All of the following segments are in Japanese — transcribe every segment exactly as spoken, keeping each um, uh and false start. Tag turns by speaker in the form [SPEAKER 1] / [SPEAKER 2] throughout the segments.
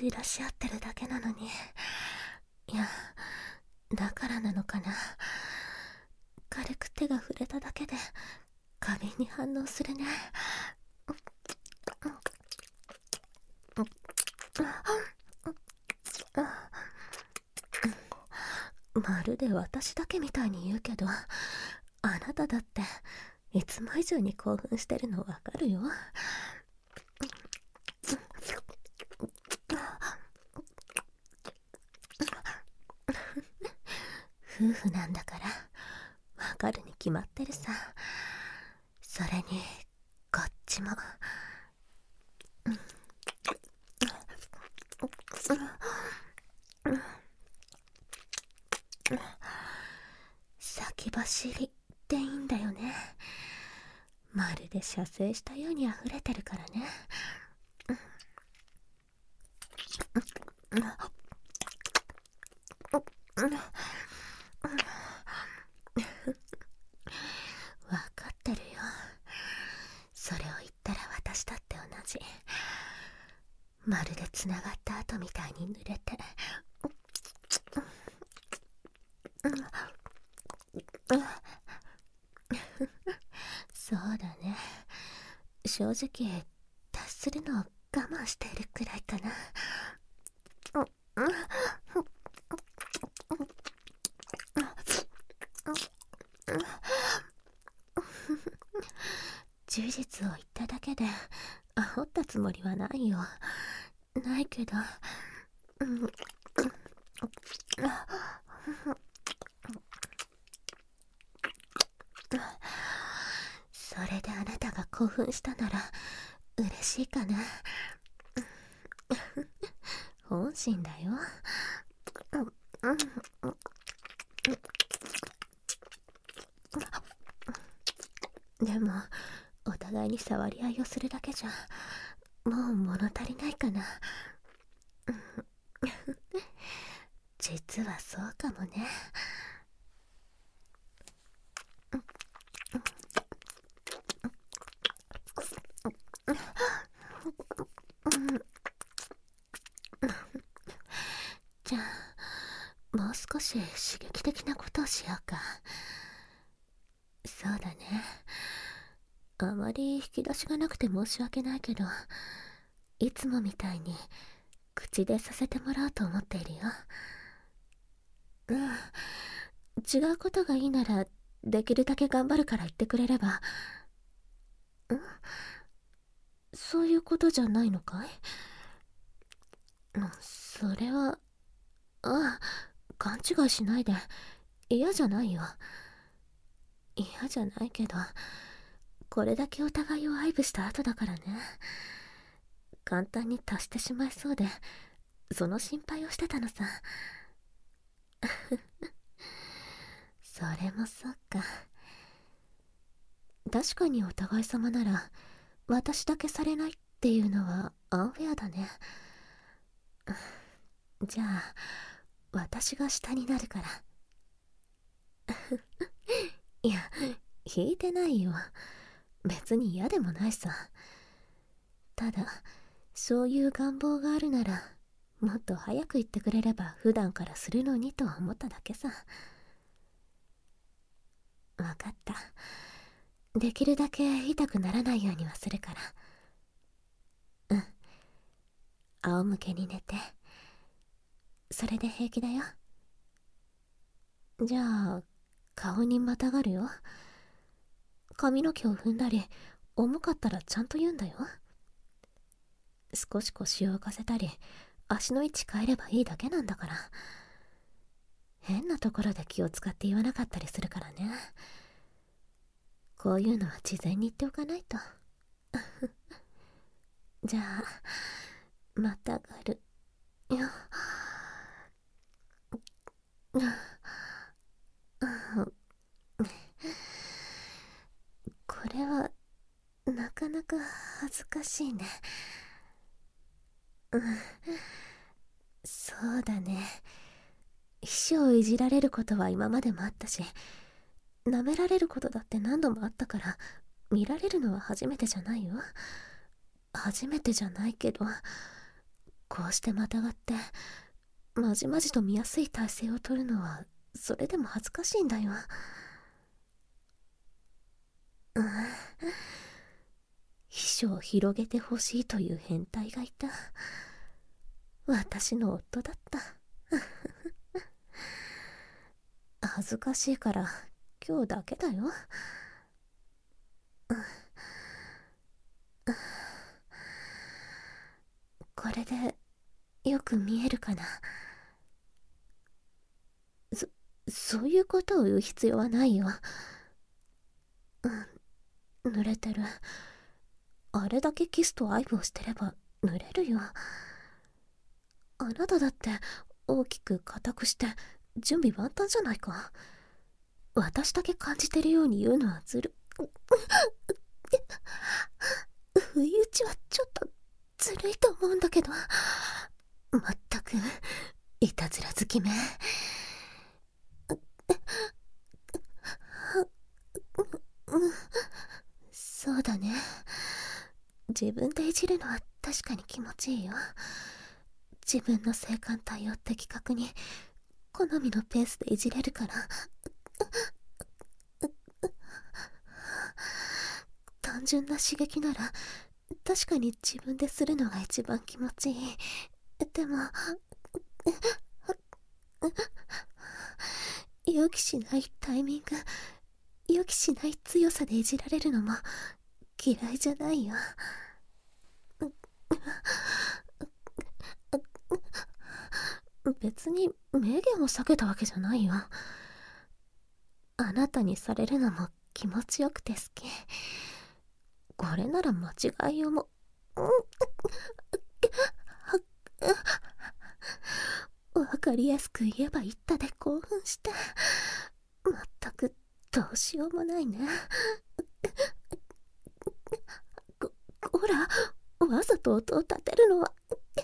[SPEAKER 1] じらし合ってるだけなのに。いや、だからなのかな。軽く手が触れただけで過敏に反応するね。まるで私だけみたいに言うけど、あなただっていつも以上に興奮してるのわかるよ。夫婦なんだからわかるに決まってるさ。それにこっちも。先走りっていいんだよね。まるで射精したように溢れてるからね。わかってるよ。それを言ったら私だって同じ。まるでつながった後みたいに濡れて。そうだね。正直達するのを我慢しているくらいかな。事実を言っただけで煽ったつもりはないよ。ないけど、うん、それであなたが興奮したなら嬉しいかな。本心だよ。でもお互いに触り合いをするだけじゃもう物足りないかな。実はそうかもね。じゃあもう少し刺激的なことをしようか。そうだね。あまり引き出しがなくて申し訳ないけど、いつもみたいに口でさせてもらおうと思っているよ。うん、違うことがいいならできるだけ頑張るから言ってくれれば。ん？そういうことじゃないのかい？それは、ああ、勘違いしないで。嫌じゃないよ。嫌じゃないけど、これだけお互いを愛撫した後だからね。簡単に足してしまいそうで、その心配をしてたのさ。それもそっか。確かにお互い様なら私だけされないっていうのはアンフェアだね。じゃあ私が下になるから。いや、引いてないよ。別に嫌でもないさ。ただそういう願望があるならもっと早く言ってくれれば普段からするのにと思っただけさ。わかった。できるだけ痛くならないようにはするから。うん。仰向けに寝て。それで平気だよ。じゃあ顔にまたがるよ。髪の毛を踏んだり重かったらちゃんと言うんだよ。少し腰を浮かせたり足の位置変えればいいだけなんだから。変なところで気を使って言わなかったりするからね。こういうのは事前に言っておかないと。じゃあまたがるよ。これはなかなか恥ずかしいね。うん、そうだね。秘書をいじられることは今までもあったし、舐められることだって何度もあったから、見られるのは初めてじゃないよ。初めてじゃないけど、 こうしてまたがってまじまじと見やすい体勢をとるのはそれでも恥ずかしいんだよ。うん、秘書を広げてほしいという変態がいた。私の夫だった。恥ずかしいから今日だけだよ。これでよく見えるかな。そ、そういうことを言う必要はないよ。うん、濡れてる。あれだけキスと愛撫をしてれば濡れるよ。あなただって大きく硬くして準備万端じゃないか。私だけ感じてるように言うのはずる。不意打ちはちょっとずるいと思うんだけど。まったくいたずら好きめ。そうだね。自分でいじるのは確かに気持ちいいよ。自分の性感帯を的確に好みのペースでいじれるから。単純な刺激なら確かに自分でするのが一番気持ちいい。でも予期しないタイミング、予期しない強さでいじられるのも嫌いじゃないよ。別に名言を避けたわけじゃないよ。あなたにされるのも気持ちよくて好き。これなら間違いようも。わかりやすく言えば言ったで興奮して。まったくどうしようもないね。こ、ほら、わざと音を立てるのは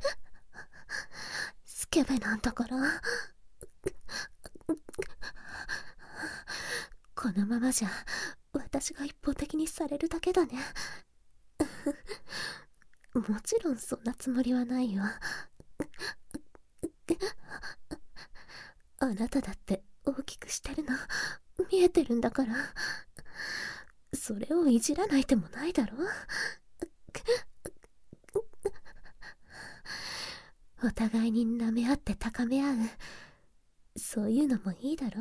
[SPEAKER 1] スケベなんだから。このままじゃ私が一方的にされるだけだね。もちろんそんなつもりはないよ。あなただって大きくしてるの見えてるんだから。それをいじらない手もないだろ。お互いに舐め合って高め合う、そういうのもいいだろ。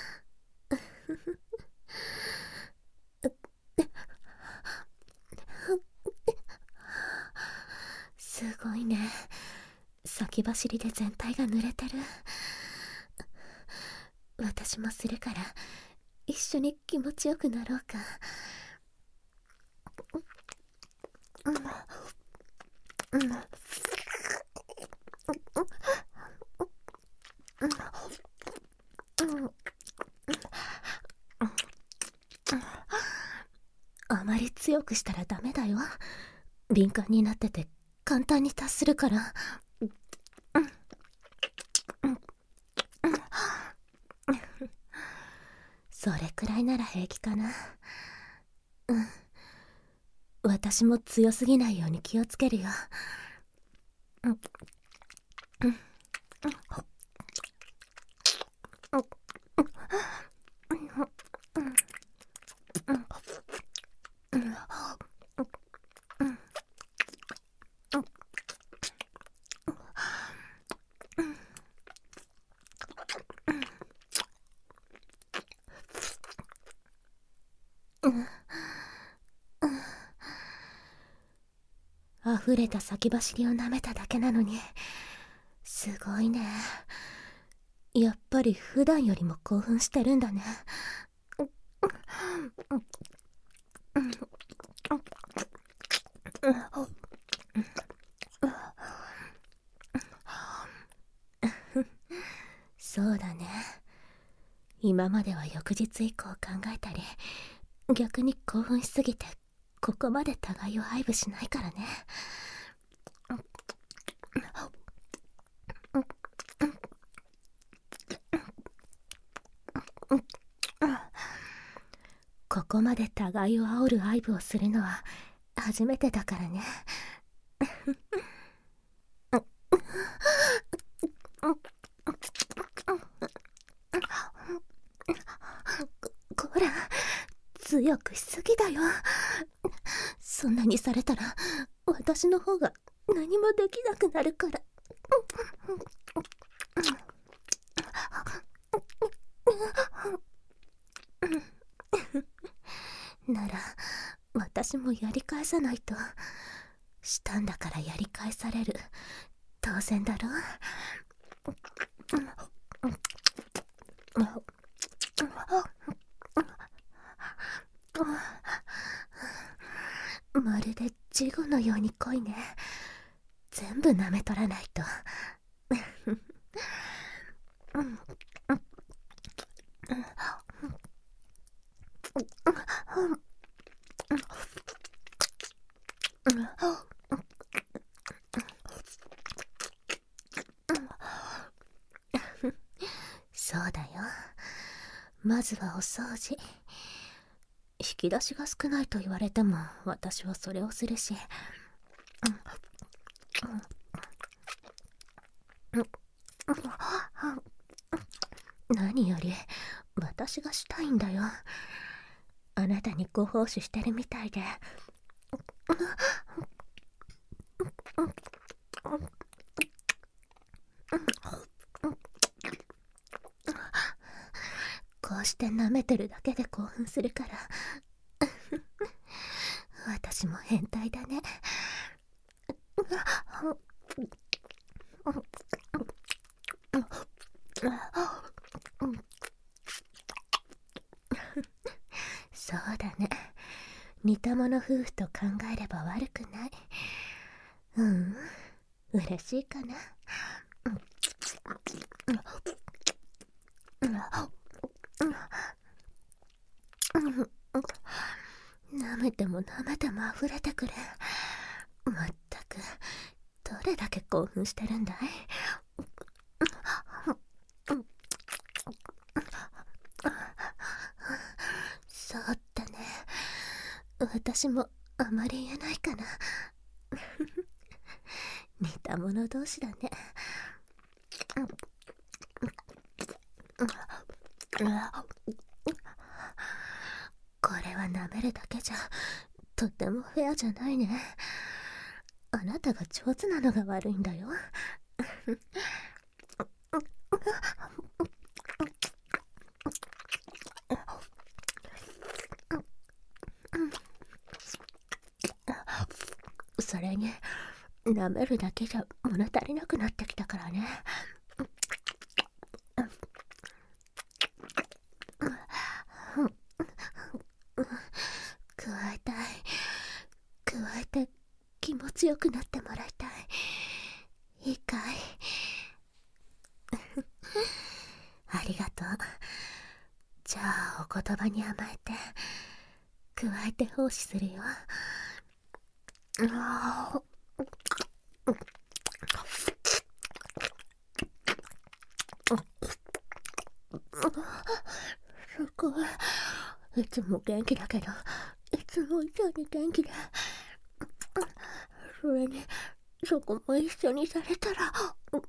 [SPEAKER 1] すごいね。先走りで全体が濡れてる。私もするから一緒に気持ちよくなろうか。うんうん、あまり強くしたらダメだよ。敏感になってて簡単に達するから。それくらいなら平気かな。うん、私も強すぎないように気をつけるよ。うんうん溢れた先走りを舐めただけなのにすごいね。やっぱり普段よりも興奮してるんだね。そうだね。今までは翌日以降考えたり、逆に興奮しすぎてここまで互いを愛撫しないからね。ここまで互いを煽る愛撫をするのは初めてだからね。 強くしすぎだよ。そんなにされたら私の方が何もできなくなるから。なら私もやり返さないと。したんだからやり返される。当然だろ。まるでジゴのように濃いね。全部舐め取らないと。そうだよ。まずはお掃除。引き出しが少ないと言われても私はそれをするし。何より私がしたいんだよ。あなたにご奉仕してるみたいで。こうして舐めてるだけで興奮するから。私も変態だね。そうだね。似た者夫婦と考えれば悪くない。うん、嬉しいかな。舐めても舐めても溢れてくる。まったくどれだけ興奮してるんだい。そうだね。私もあまり言えないかな。似た者同士だね。これは舐めるだけじゃとてもフェアじゃないね。あなたが上手なのが悪いんだよ。それに舐めるだけじゃ物足りなくなってきたからね。加えたい。加えて気持ちよくなってもらいたい。いいかい。ありがとう。じゃあお言葉に甘えて加えて奉仕するよ。すごい。いつも元気だけどいつも以上に元気で。それにそこも一緒にされたら。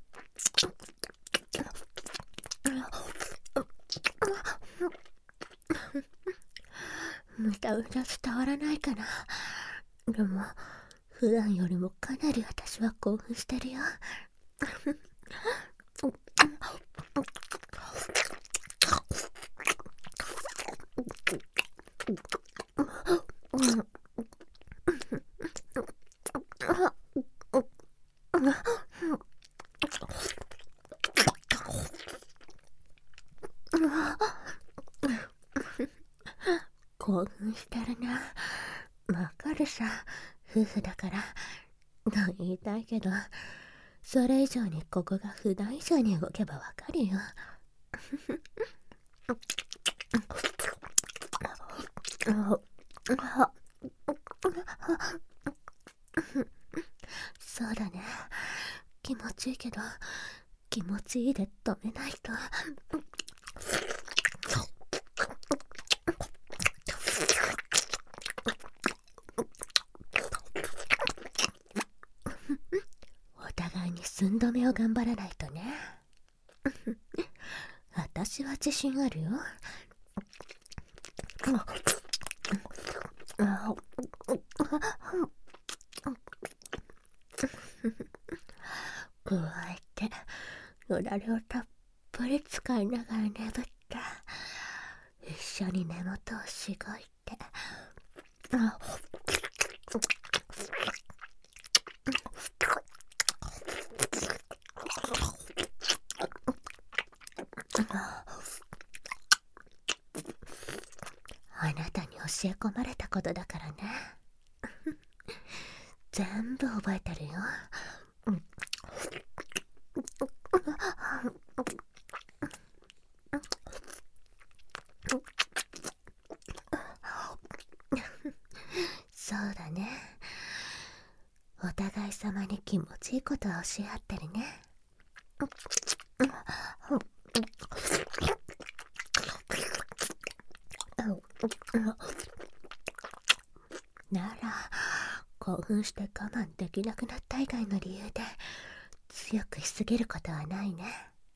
[SPEAKER 1] 見た目じゃ伝わらないかな。でも普段よりもかなり私は興奮してるよ。興奮してるな。わかるさ、夫婦だからと言いたいけど、それ以上にここが普段以上に動けばわかるよ。そうだね。気持ちいいけど気持ちいいで止めないと。お互いに寸止めを頑張らないとね。私は自信あるよ。 加えてよだれをたっぷり使いながら眠った。一緒に根元をしごいて、ああなたに教え込まれたことだからね。全部覚えてるよ。そうだね。お互い様に気持ちいいことを教え合ってるね。なら興奮して我慢できなくなった以外の理由で強くしすぎることはないね。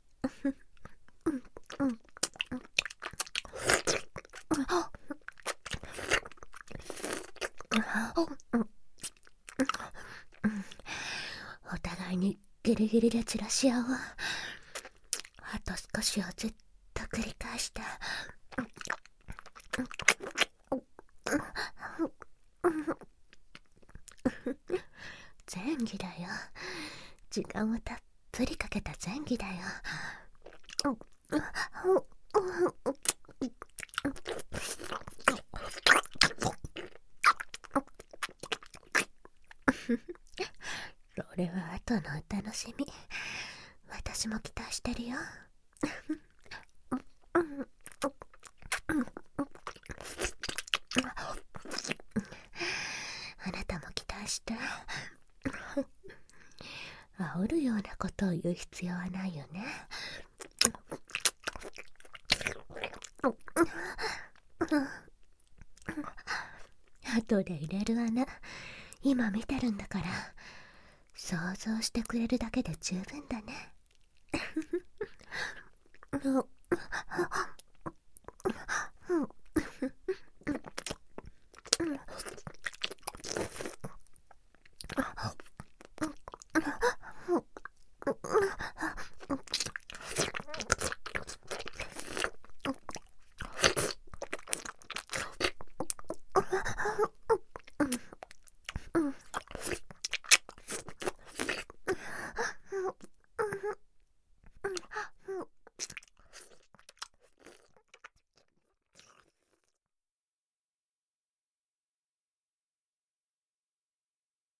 [SPEAKER 1] お互いにギリギリで散らし合おう。あと少しをずっと繰り返して。前戯だよ。時間をたっぷりかけた前戯だよ。それは後のお楽しみ。私も期待してるよ。あなたも期待して。煽るようなことを言う必要はないよね。後で入れる穴、今見てるんだから想像してくれるだけで十分だね。